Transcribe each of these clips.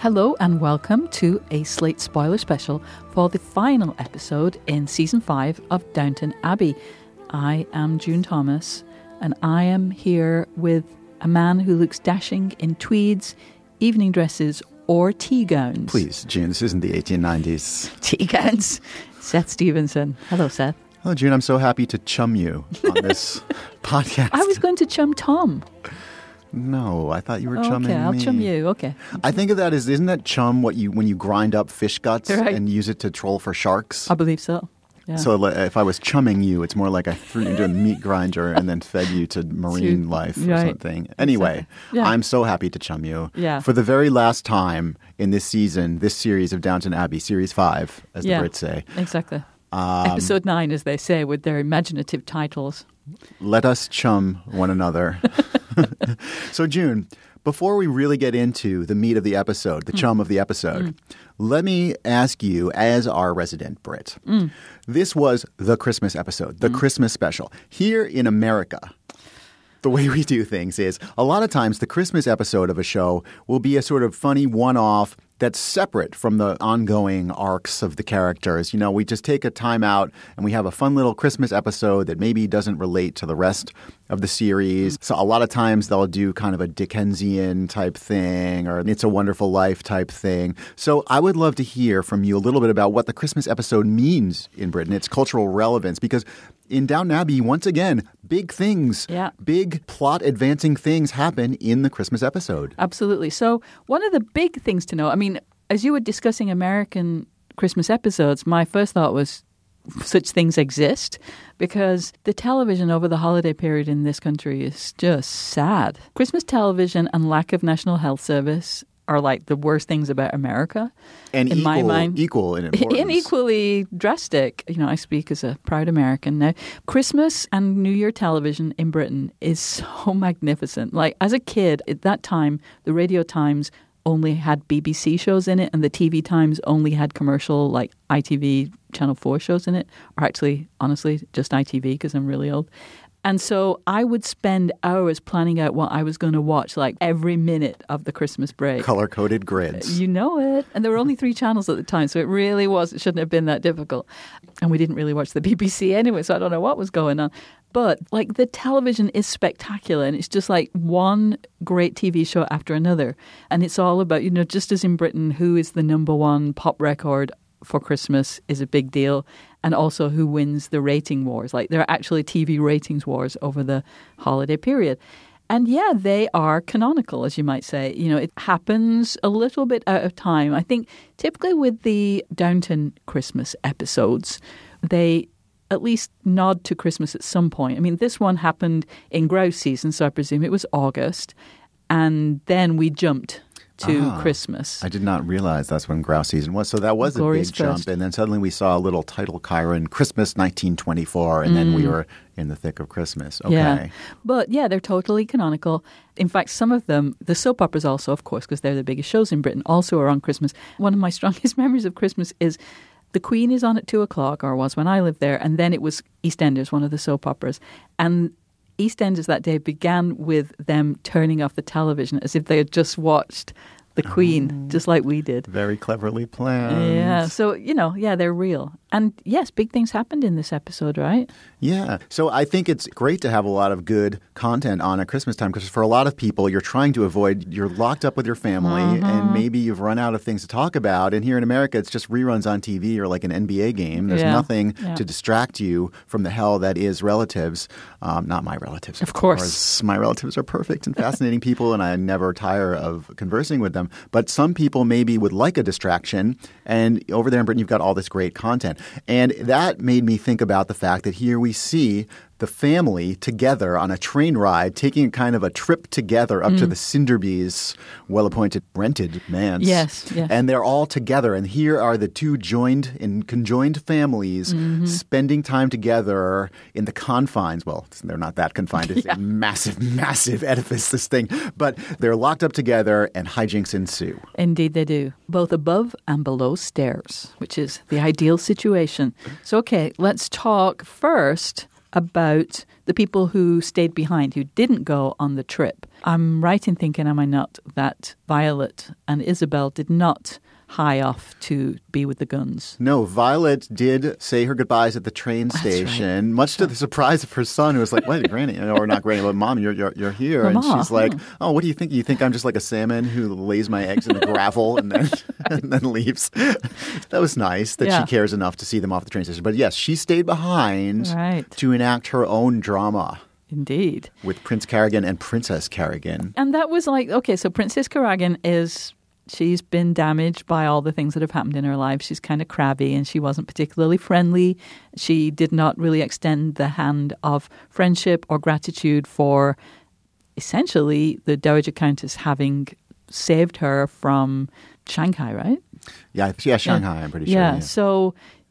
Hello and welcome to a Slate spoiler special for the final episode in Season 5 of Downton Abbey. I am June Thomas, and I am here with a man who looks dashing in tweeds, evening dresses, or tea gowns. Please, June, this isn't the 1890s. Tea gowns. Seth Stevenson. Hello, Seth. Hello, June. I'm so happy to chum you on this podcast. I was going to chum Tom. No, I thought you were chumming Okay, I'll me. chum you. Okay. I think of that as, isn't that chum when you grind up fish guts Right. and use it to troll for sharks? I believe so. Yeah. So if I was chumming you, it's more like I threw you into a meat grinder and then fed you to marine life or right. something. Anyway, Exactly. Yeah. I'm so happy to chum you. Yeah. For the very last time in this season, this series of Downton Abbey, Series 5, as Yeah. the Brits say. Exactly. Episode 9, as they say, with their imaginative titles. Let us chum one another. So, June, before we really get into the meat of the episode, the chum of the episode, let me ask you, as our resident Brit, this was the Christmas episode, the Christmas special. Here in America, the way we do things is a lot of times the Christmas episode of a show will be a sort of funny one-off that's separate from the ongoing arcs of the characters. You know, we just take a time out and we have a fun little Christmas episode that maybe doesn't relate to the rest of the series. So a lot of times they'll do kind of a Dickensian type thing or It's a Wonderful Life type thing. So I would love to hear from you a little bit about what the Christmas episode means in Britain, its cultural relevance, because in Downton Abbey, once again, big things, big plot advancing things happen in the Christmas episode. Absolutely. So one of the big things to know, I mean, as you were discussing American Christmas episodes, my first thought was such things exist because the television over the holiday period in this country is just sad. Christmas television and lack of National Health Service are like the worst things about America. And in my mind, equal in importance. And equally drastic. You know, I speak as a proud American now. Christmas and New Year television in Britain is so magnificent. Like, as a kid, at that time, the Radio Times only had BBC shows in it, and the TV Times only had commercial, like ITV Channel 4 shows in it. Or actually, honestly, just ITV, because I'm really old. And so I would spend hours planning out what I was going to watch, like every minute of the Christmas break. Color-coded grids. You know it. And there were only 3 channels at the time, so it shouldn't have been that difficult. And we didn't really watch the BBC anyway, so I don't know what was going on. But like the television is spectacular, and it's just like one great TV show after another. And it's all about, you know, just as in Britain, who is the number one pop record for Christmas is a big deal, and also who wins the rating wars. Like, there are actually TV ratings wars over the holiday period. And yeah, they are canonical, as you might say. You know, it happens a little bit out of time. I think typically with the Downton Christmas episodes, they at least nod to Christmas at some point. I mean, this one happened in grouse season, so I presume it was August. And then we jumped to Christmas. I did not realize that's when grouse season was. So that was a Glorious big jump. first. And then suddenly we saw a little title Chiron, Christmas 1924, and then we were in the thick of Christmas. Okay. Yeah. But yeah, they're totally canonical. In fact, some of them, the soap operas also, of course, because they're the biggest shows in Britain, also are on Christmas. One of my strongest memories of Christmas is The Queen is on at 2:00, or was when I lived there, and then it was EastEnders, one of the soap operas. And EastEnders that day began with them turning off the television as if they had just watched The Queen, just like we did. Very cleverly planned. Yeah, so, you know, yeah, they're real. And yes, big things happened in this episode, right? Yeah. So I think it's great to have a lot of good content on at Christmas time because for a lot of people, you're trying to avoid, you're locked up with your family and maybe you've run out of things to talk about. And here in America, it's just reruns on TV or like an NBA game. There's nothing to distract you from the hell that is relatives. Not my relatives. Of course. My relatives are perfect and fascinating people and I never tire of conversing with them. But some people maybe would like a distraction. And over there in Britain, you've got all this great content. And that made me think about the fact that here we see the family together on a train ride, taking kind of a trip together up to the Cinderbys' well-appointed rented manse. Yes. And they're all together. And here are the two conjoined families spending time together in the confines. Well, they're not that confined. It's a massive, massive edifice, this thing. But they're locked up together and hijinks ensue. Indeed they do. Both above and below stairs, which is the ideal situation. So, okay, let's talk first about the people who stayed behind, who didn't go on the trip. I'm right in thinking, am I not, that Violet and Isabel did not hie off to be with the Guns. No, Violet did say her goodbyes at the train station, much to the surprise of her son, who was like, "Wait, Granny," or not Granny, but Mom, you're here. Mama. And she's like, "Oh, what do you think? You think I'm just like a salmon who lays my eggs in the gravel and then and then leaves?" That was nice that she cares enough to see them off the train station. But yes, she stayed behind to enact her own drama. Indeed. With Prince Carrigan and Princess Carrigan. And that was like, okay, so Princess Carrigan she's been damaged by all the things that have happened in her life. She's kind of crabby and she wasn't particularly friendly. She did not really extend the hand of friendship or gratitude for essentially the Dowager Countess having saved her from Shanghai, right? Yeah, Shanghai, I'm pretty sure. Yeah, so,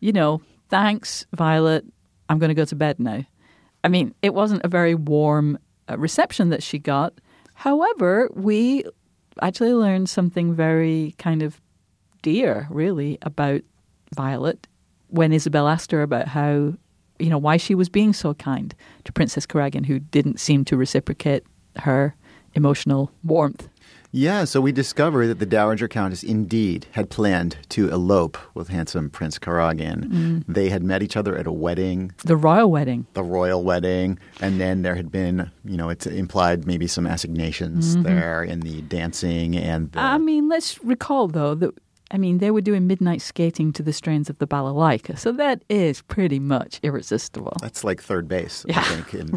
thanks, Violet. I'm going to go to bed now. I mean, it wasn't a very warm reception that she got. However, we actually learned something very kind of dear, really, about Violet when Isabel asked her about how, why she was being so kind to Princess Carrigan, who didn't seem to reciprocate her emotional warmth. Yeah, so we discover that the Dowager Countess indeed had planned to elope with handsome Prince Carrigan. They had met each other at a wedding. The royal wedding. The royal wedding. And then there had been, it's implied maybe some assignations there in the dancing and the... I mean, let's recall, though, that they were doing midnight skating to the strains of the balalaika. So that is pretty much irresistible. That's like third base, I think, in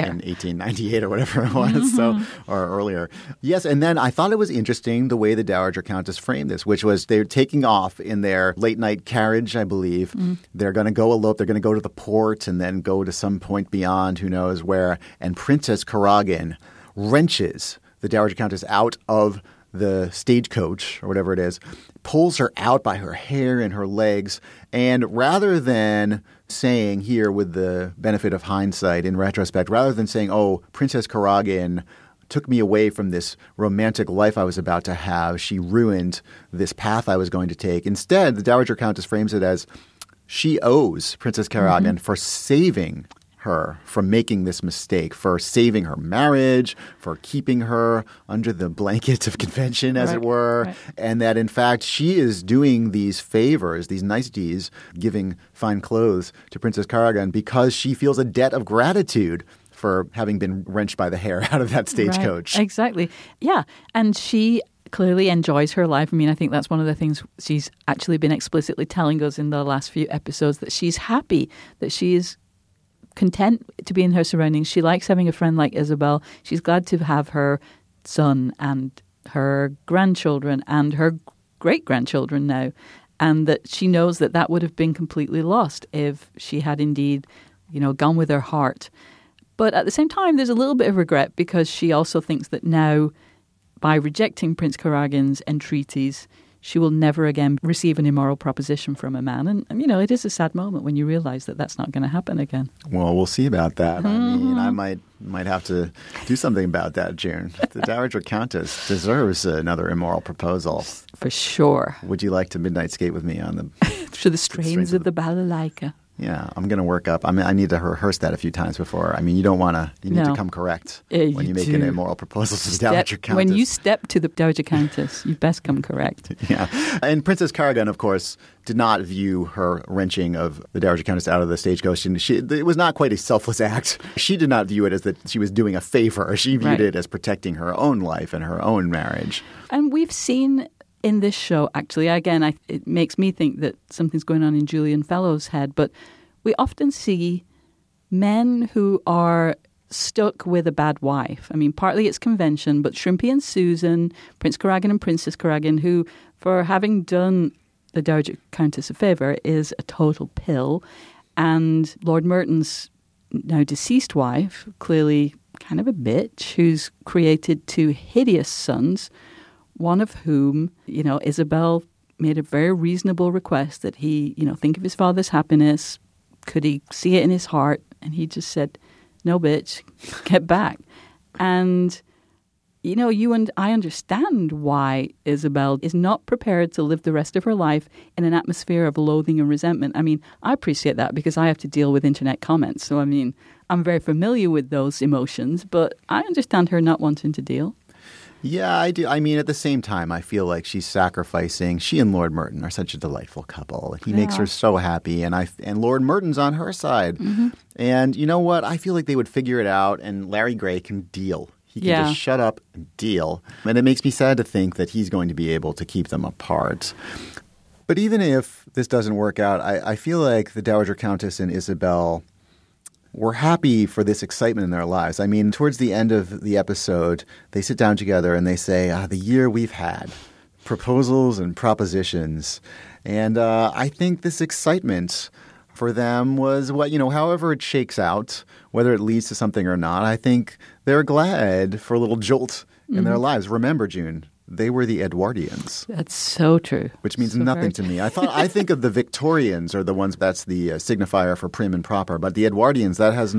1898 or whatever it was, or earlier. Yes, and then I thought it was interesting the way the Dowager Countess framed this, which was they're taking off in their late-night carriage, I believe. They're going to go elope. They're going to go to the port and then go to some point beyond, who knows where. And Princess Carrigan wrenches the Dowager Countess out of the stagecoach or whatever it is, pulls her out by her hair and her legs, and rather than saying here with the benefit of hindsight in retrospect, rather than saying, "Oh, Princess Carrigan took me away from this romantic life I was about to have, she ruined this path I was going to take," instead, the Dowager Countess frames it as she owes Princess Carrigan for saving her from making this mistake, for saving her marriage, for keeping her under the blanket of convention, as it were, and that, in fact, she is doing these favors, these niceties, giving fine clothes to Princess Carrigan because she feels a debt of gratitude for having been wrenched by the hair out of that stagecoach. Right. Exactly. Yeah. And she clearly enjoys her life. I mean, I think that's one of the things she's actually been explicitly telling us in the last few episodes, that she's happy, that she is content to be in her surroundings. She likes having a friend like Isabel. She's glad to have her son and her grandchildren and her great-grandchildren now, and that she knows that that would have been completely lost if she had indeed, gone with her heart. But at the same time, there's a little bit of regret because she also thinks that now, by rejecting Prince Carrigan's entreaties, she will never again receive an immoral proposition from a man. And it is a sad moment when you realize that that's not going to happen again. Well, we'll see about that. I mean, I might have to do something about that, June. The Dowager Countess deserves another immoral proposal. For sure. Would you like to midnight skate with me on the... to the strains of the balalaika? Yeah, I'm going to work up. I need to rehearse that a few times before. You don't want to. You need to come correct when you make an immoral proposal to the Dowager Countess. When you step to the Dowager Countess, you best come correct. Yeah. And Princess Carrigan, of course, did not view her wrenching of the Dowager Countess out of the stagecoach. And it was not quite a selfless act. She did not view it as that she was doing a favor. She viewed it as protecting her own life and her own marriage. And we've seen in this show, actually, again, it makes me think that something's going on in Julian Fellowes' head, but we often see men who are stuck with a bad wife. I mean, partly it's convention, but Shrimpy and Susan, Prince Carrigan and Princess Carrigan, who, for having done the Dowager Countess a favour, is a total pill. And Lord Merton's now deceased wife, clearly kind of a bitch, who's created two hideous sons, one of whom, Isabel made a very reasonable request that he, think of his father's happiness. Could he see it in his heart? And he just said, "No, bitch, get back." And, you and I understand why Isabel is not prepared to live the rest of her life in an atmosphere of loathing and resentment. I mean, I appreciate that because I have to deal with internet comments. So, I'm very familiar with those emotions, but I understand her not wanting to deal. Yeah, I do. I mean, at the same time, I feel like she's sacrificing. She and Lord Merton are such a delightful couple. He makes her so happy, and Lord Merton's on her side. Mm-hmm. And you know what? I feel like they would figure it out, and Larry Gray can deal. He can just shut up and deal. And it makes me sad to think that he's going to be able to keep them apart. But even if this doesn't work out, I feel like the Dowager Countess and Isabel were happy for this excitement in their lives. I mean, towards the end of the episode, they sit down together and they say, the year we've had, proposals and propositions. And I think this excitement for them was however it shakes out, whether it leads to something or not, I think they're glad for a little jolt in their lives. Remember, June, they were the Edwardians. That's so true. Which means nothing to me. I think of the Victorians are the ones that's the signifier for prim and proper, but the Edwardians, I have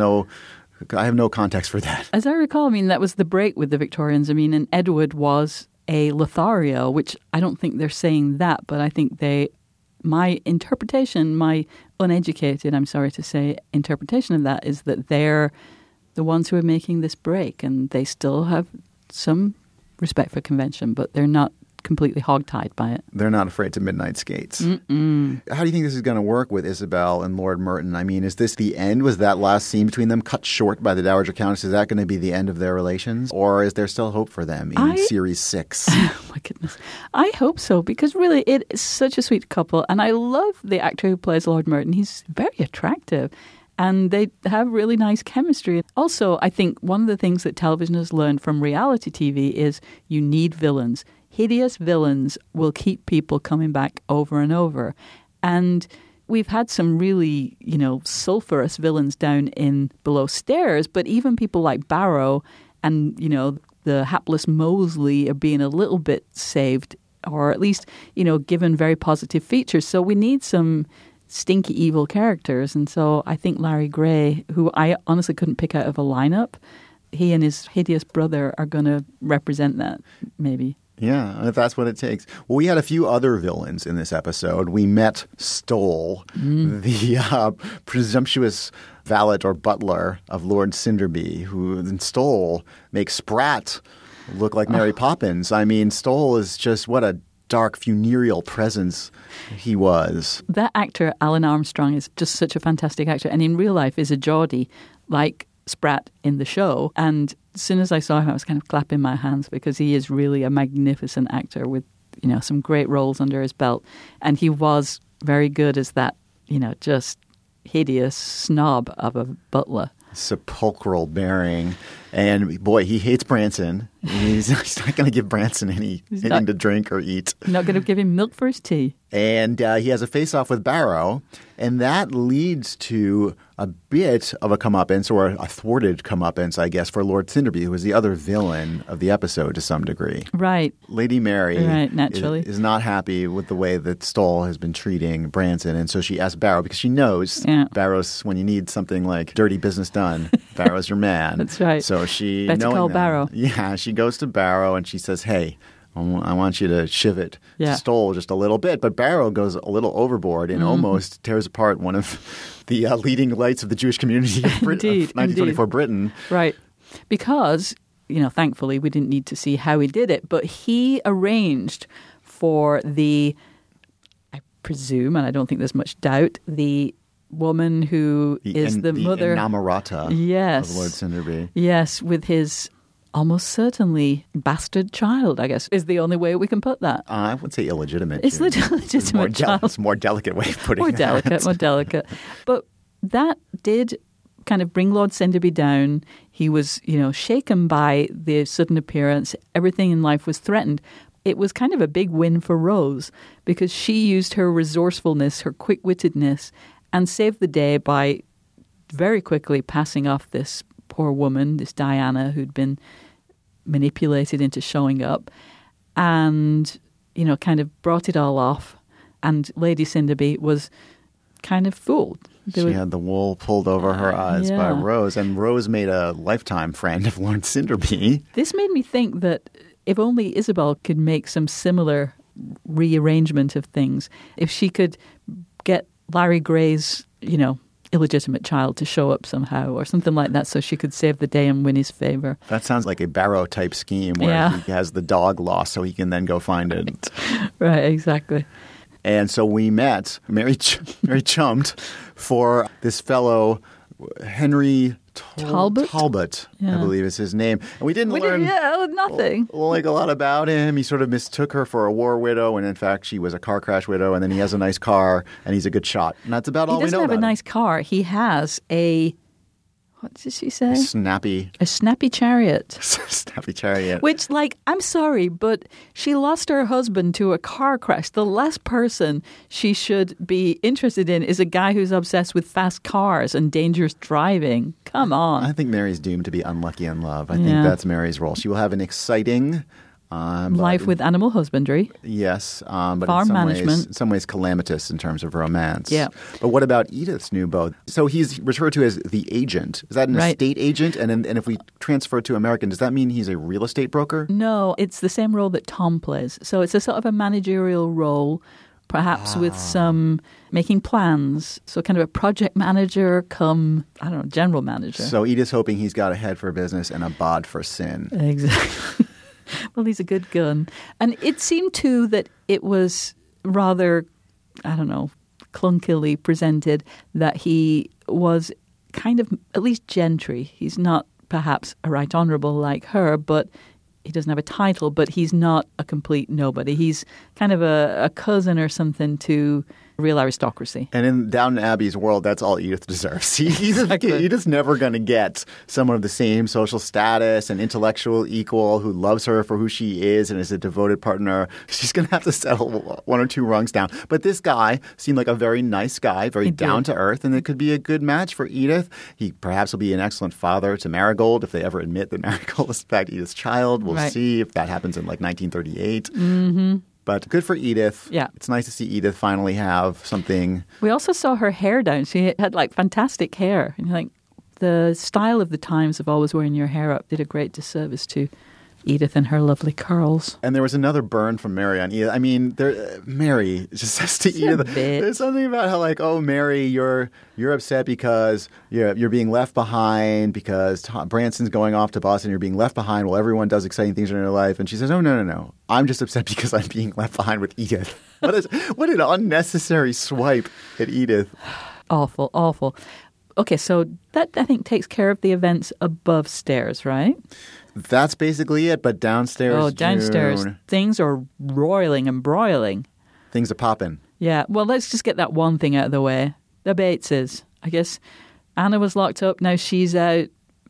no context for that. As I recall, that was the break with the Victorians. And Edward was a Lothario, which I don't think they're saying that, but I think my interpretation, my uneducated, I'm sorry to say, interpretation of that is that they're the ones who are making this break, and they still have some respect for convention, but they're not completely hogtied by it. They're not afraid to midnight skates. Mm-mm. How do you think this is going to work with Isabel and Lord Merton? I mean, is this the end? Was that last scene between them cut short by the Dowager Countess? Is that going to be the end of their relations? Or is there still hope for them in Series 6? Oh, my goodness. I hope so, because really it is such a sweet couple. And I love the actor who plays Lord Merton. He's very attractive. And they have really nice chemistry. Also, I think one of the things that television has learned from reality TV is you need villains. Hideous villains will keep people coming back over and over. And we've had some really, sulfurous villains down in Below Stairs, but even people like Barrow and, the hapless Mosley are being a little bit saved, or at least, given very positive features. So we need some stinky evil characters. And so I think Larry Gray, who I honestly couldn't pick out of a lineup, he and his hideous brother are going to represent that, maybe. Yeah, if that's what it takes. Well, we had a few other villains in this episode. We met Stole, the presumptuous valet or butler of Lord Cinderby, who then Stole makes Sprat look like Mary Poppins. I mean, Stole is just what a dark, funereal presence he was. That actor, Alan Armstrong, is just such a fantastic actor, and in real life is a Geordie, like Sprat in the show. And as soon as I saw him, I was kind of clapping my hands because he is really a magnificent actor with, some great roles under his belt. And he was very good as that, just hideous snob of a butler. Sepulchral bearing. And boy, he hates Branson. He's not going to give Branson anything to drink or eat. Not going to give him milk for his tea. And he has a face-off with Barrow, and that leads to a bit of a comeuppance, or a thwarted comeuppance, I guess, for Lord Cinderby, who was the other villain of the episode to some degree. Right. Lady Mary naturally. is not happy with the way that Stoll has been treating Branson, and so she asks Barrow, because she knows Barrow's, when you need something like dirty business done, Barrow's your man. That's right. So she, better call Barrow. Yeah, she goes to Barrow and she says, hey, I want you to shiv it to Stoll just a little bit. But Barrow goes a little overboard and almost tears apart one of the leading lights of the Jewish community of 1924 Britain. Right. Because, thankfully we didn't need to see how he did it, but he arranged for I presume, and I don't think there's much doubt, the woman who is the mother. The inamorata of Lord Cinderby. Yes, with his almost certainly bastard child, I guess, is the only way we can put that. I would say illegitimate. It's legitimate child. It's a more delicate way of putting it. More delicate. But that did kind of bring Lord Cinderby down. He was, shaken by the sudden appearance. Everything in life was threatened. It was kind of a big win for Rose because she used her resourcefulness, her quick-wittedness, and saved the day by very quickly passing off this poor woman, this Diana, who'd been manipulated into showing up, and, kind of brought it all off. And Lady Cinderby was kind of fooled. She had the wool pulled over her eyes by Rose, and Rose made a lifetime friend of Lord Cinderby. This made me think that if only Isabel could make some similar rearrangement of things, if she could get Larry Gray's, illegitimate child to show up somehow or something like that so she could save the day and win his favor. That sounds like a Barrow-type scheme where he has the dog lost so he can then go find it. Right, exactly. And so we met, Mary chummed for this fellow, Henry Talbot, I believe is his name. And we didn't learn nothing. Like a lot about him. He sort of mistook her for a war widow, and in fact, she was a car crash widow. And then he has a nice car, and he's a good shot. And that's about all we know about him. He doesn't have a nice car. He has what did she say? A snappy chariot. Snappy chariot. Which, like, I'm sorry, but she lost her husband to a car crash. The last person she should be interested in is a guy who's obsessed with fast cars and dangerous driving. Come on. I think Mary's doomed to be unlucky in love. I think that's Mary's role. She will have an exciting life with animal husbandry. Yes, but farm management. In some ways calamitous in terms of romance. Yeah. But what about Edith's new beau? So he's referred to as the agent. Is that an estate agent? And if we transfer it to American, does that mean he's a real estate broker? No, it's the same role that Tom plays. So it's a sort of a managerial role, perhaps with some making plans. So kind of a project manager come, I don't know, general manager. So Edith's hoping he's got a head for business and a bod for sin. Exactly. Well, he's a good gun. And it seemed, too, that it was rather, I don't know, clunkily presented that he was kind of at least gentry. He's not perhaps a right honourable like her, but he doesn't have a title, but he's not a complete nobody. He's kind of a cousin or something to real aristocracy. And in Downton Abbey's world, that's all Edith deserves. Edith's never going to get someone of the same social status and intellectual equal who loves her for who she is and is a devoted partner. She's going to have to settle one or two rungs down. But this guy seemed like a very nice guy, very down to earth, and it could be a good match for Edith. He perhaps will be an excellent father to Marigold if they ever admit that Marigold is in fact Edith's child. We'll see if that happens in like 1938. Mm-hmm. But good for Edith. Yeah. It's nice to see Edith finally have something. We also saw her hair down. She had like fantastic hair. And like the style of the times of always wearing your hair up did a great disservice to Edith and her lovely curls. And there was another burn from Mary on Edith. I mean, Mary just says to Edith, there's something about how like, oh, Mary, you're upset because you're being left behind because Branson's going off to Boston. You're being left behind while everyone does exciting things in your life. And she says, oh, no. I'm just upset because I'm being left behind with Edith. What an unnecessary swipe at Edith. Awful, awful. Okay, so that, I think, takes care of the events above stairs, right? That's basically it, but downstairs, oh, downstairs, June, things are roiling and broiling. Things are popping. Yeah, well, let's just get that one thing out of the way. The Bateses. I guess Anna was locked up, now she's out.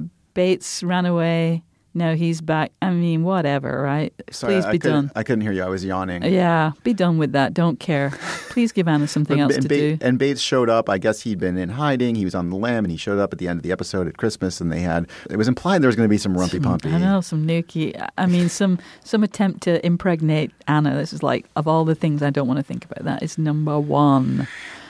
Bates ran away, now he's back. I mean, whatever, right? Sorry, Please be done. I couldn't hear you. I was yawning. Yeah, be done with that. Don't care. Please give Anna something else to do. And Bates showed up. I guess he'd been in hiding. He was on the lam, and he showed up at the end of the episode at Christmas, and it was implied there was going to be some rumpy-pumpy. I know, some nookie. I mean, some attempt to impregnate Anna. This is like, of all the things I don't want to think about, that is number one.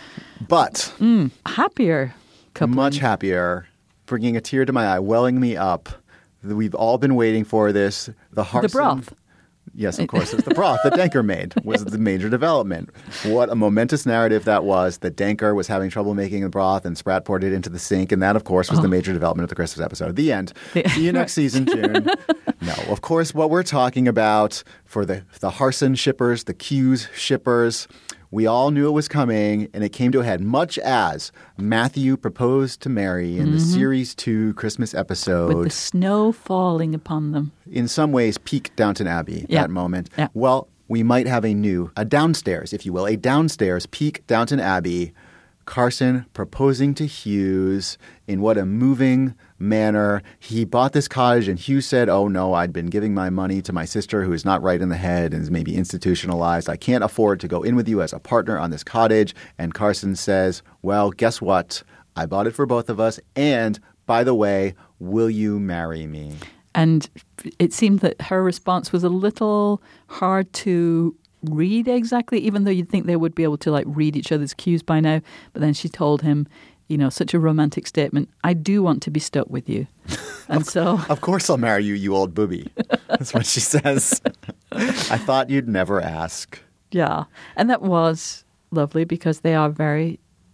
But happier couple. Much happier, bringing a tear to my eye, welling me up. We've all been waiting for this. The broth. Yes, of course. It was the broth that Denker made was the major development. What a momentous narrative that was, that Denker was having trouble making the broth and Spratt poured it into the sink. And that, of course, was the major development of the Christmas episode. The end. See you next season, June. No, of course, what we're talking about for the Harson shippers, the Hughes shippers, we all knew it was coming, and it came to a head, much as Matthew proposed to Mary in the Series 2 Christmas episode. With the snow falling upon them. In some ways, peak Downton Abbey, that moment. Yeah. Well, we might have a downstairs, if you will, a downstairs peak Downton Abbey. Carson proposing to Hughes in what a moving manner. He bought this cottage and Hughes said, oh no, I'd been giving my money to my sister who is not right in the head and is maybe institutionalized. I can't afford to go in with you as a partner on this cottage. And Carson says, well, guess what? I bought it for both of us. And by the way, will you marry me? And it seemed that her response was a little hard to read exactly, even though you'd think they would be able to like read each other's cues by now. But then she told him, such a romantic statement, I do want to be stuck with you. And so... Of course I'll marry you, you old booby. That's what she says. I thought you'd never ask. Yeah. And that was lovely because they are very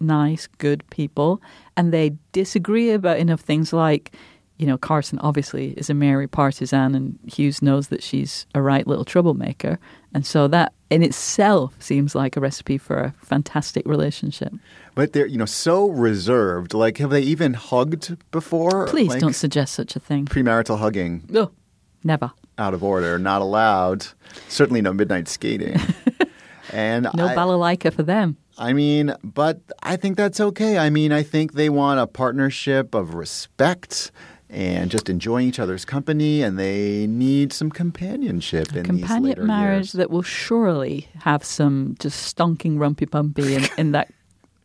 nice, good people, and they disagree about enough things like, you know, Carson obviously is a Mary partisan, and Hughes knows that she's a right little troublemaker. And so that in itself seems like a recipe for a fantastic relationship. But they're, so reserved. Like, have they even hugged before? Please don't suggest such a thing. Premarital hugging. No, never. Out of order, not allowed. Certainly no midnight skating. And no balalaika for them. But I think that's okay. I think they want a partnership of respect and just enjoying each other's company, and they need some companionship in these later years. Companion marriage that will surely have some just stonking rumpy-pumpy in that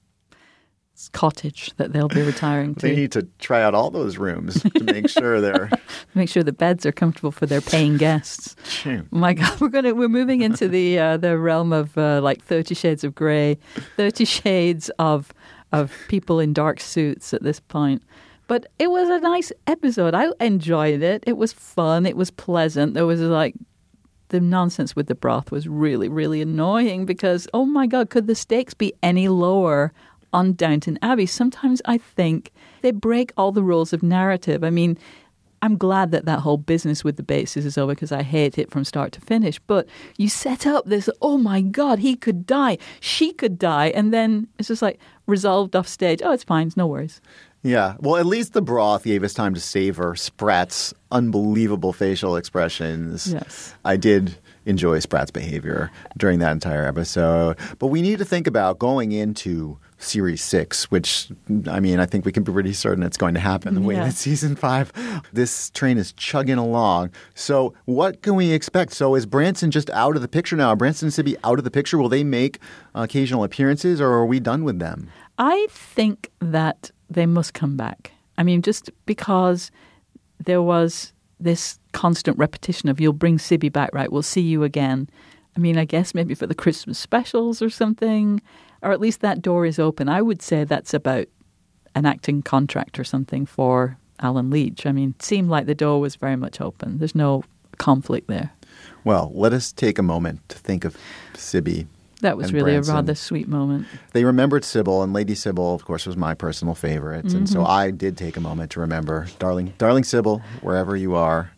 cottage that they'll be retiring to. They need to try out all those rooms to make sure they're... Make sure the beds are comfortable for their paying guests. Oh my God, we're moving into the realm of 30 Shades of Grey, 30 Shades of people in dark suits at this point. But it was a nice episode. I enjoyed it. It was fun. It was pleasant. There was the nonsense with the broth was really, really annoying because, oh my God, could the stakes be any lower on Downton Abbey? Sometimes I think they break all the rules of narrative. I'm glad that whole business with the Bateses is over because I hate it from start to finish. But you set up this, oh my God, he could die, she could die, and then it's just like resolved off stage. Oh, it's fine, no worries. Yeah, well, at least the broth gave us time to savor Spratt's unbelievable facial expressions. Yes. I did enjoy Spratt's behavior during that entire episode. But we need to think about going into Series 6, which, I think we can be pretty certain it's going to happen the way that Season 5, this train is chugging along. So what can we expect? So is Branson just out of the picture now? Are Branson and Sibby out of the picture? Will they make occasional appearances, or are we done with them? I think that they must come back. Just because there was this constant repetition of, you'll bring Sibby back, right? We'll see you again. I guess maybe for the Christmas specials or something, or at least that door is open. I would say that's about an acting contract or something for Alan Leach. It seemed like the door was very much open. There's no conflict there. Well, let us take a moment to think of Sibby. That was really Branson. A rather sweet moment. They remembered Sybil, and Lady Sybil, of course, was my personal favorite. Mm-hmm. And so I did take a moment to remember, darling Sybil, wherever you are,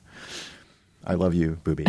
I love you, booby.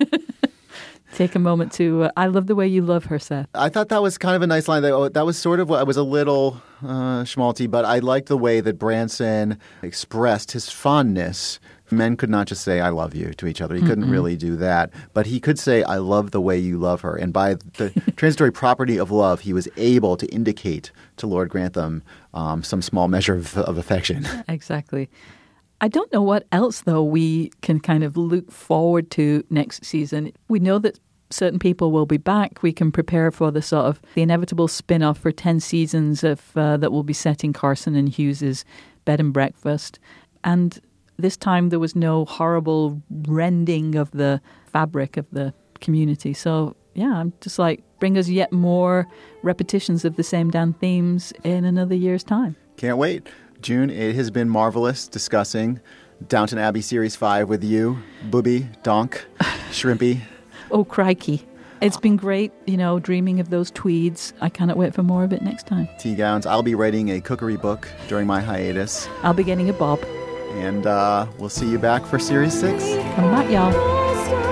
Take a moment to, I love the way you love her, Seth. I thought that was kind of a nice line. That was sort of what I was a little schmaltzy, but I liked the way that Branson expressed his fondness. Men could not just say, I love you to each other. He couldn't really do that. But he could say, I love the way you love her. And by the transitory property of love, he was able to indicate to Lord Grantham some small measure of affection. Exactly. I don't know what else, though, we can kind of look forward to next season. We know that certain people will be back. We can prepare for the inevitable spin-off for 10 seasons that will be set in Carson and Hughes's bed and breakfast. And this time there was no horrible rending of the fabric of the community. So, yeah, I'm just bring us yet more repetitions of the same damn themes in another year's time. Can't wait. June, it has been marvelous discussing Downton Abbey Series 5 with you, Booby, Donk, Shrimpy. Oh, crikey. It's been great, dreaming of those tweeds. I cannot wait for more of it next time. Tea gowns. I'll be writing a cookery book during my hiatus. I'll be getting a bob. And we'll see you back for Series 6. Come back, y'all.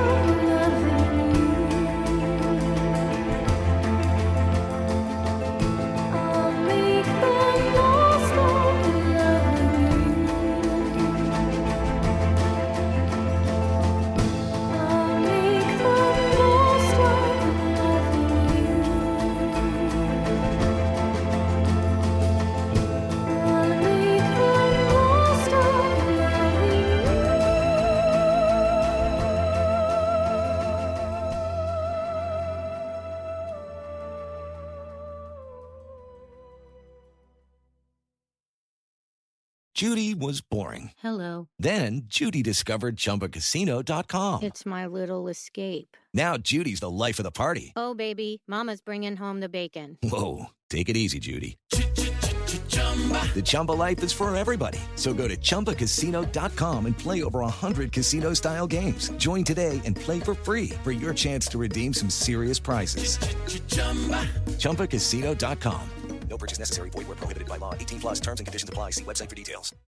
Judy was boring. Hello. Then Judy discovered ChumbaCasino.com. It's my little escape. Now Judy's the life of the party. Oh, baby, mama's bringing home the bacon. Whoa, take it easy, Judy. The Chumba life is for everybody. So go to ChumbaCasino.com and play over 100 casino-style games. Join today and play for free for your chance to redeem some serious prizes. ChumbaCasino.com. No purchase necessary. Void where prohibited by law. 18 plus terms and conditions apply. See website for details.